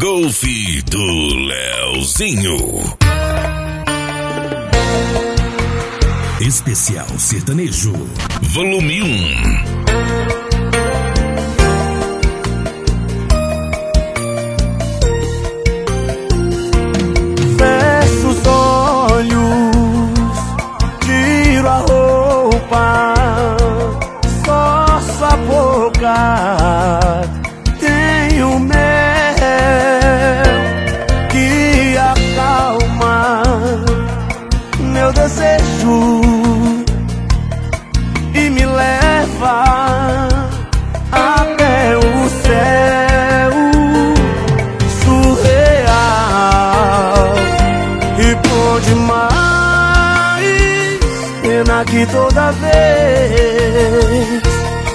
Golf do Leozinho. Especial Sertanejo, volume 1. Tenho mel que acalma meu desejo e me leva até o céu surreal. E bom demais, pena que toda vez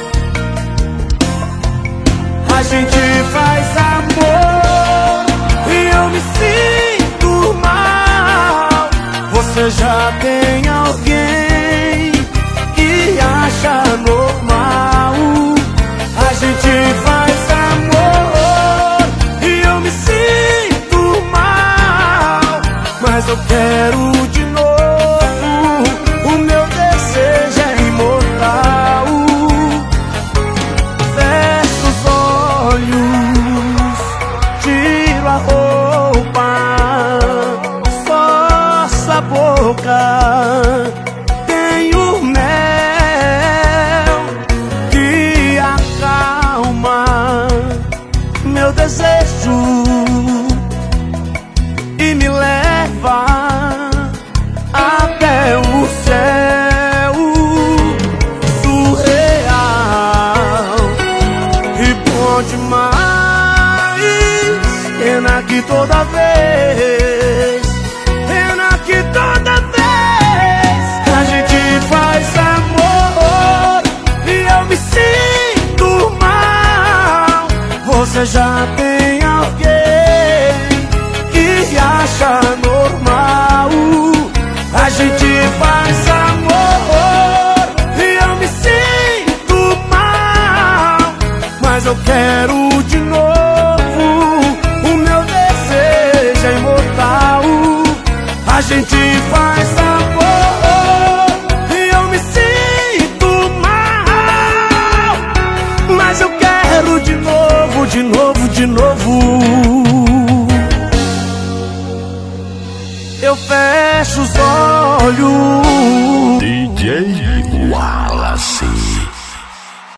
a gente faz amor e eu me sinto mal. Você já tem alguém que acha normal. A gente faz amor e eu me sinto mal, mas eu quero de novo. O meu desejo é imortal. Tiro a roupa, só essa boca. Tenho mel que acalma meu desejo e me leva até o céu surreal. E bom demais, pena que toda vez, pena que toda vez a gente faz amor e eu me sinto mal. Você já tem alguém que acha normal. A gente faz amor e eu me sinto mal, mas eu quero de novo. A gente faz amor e eu me sinto mal, mas eu quero de novo, de novo, de novo. Eu fecho os olhos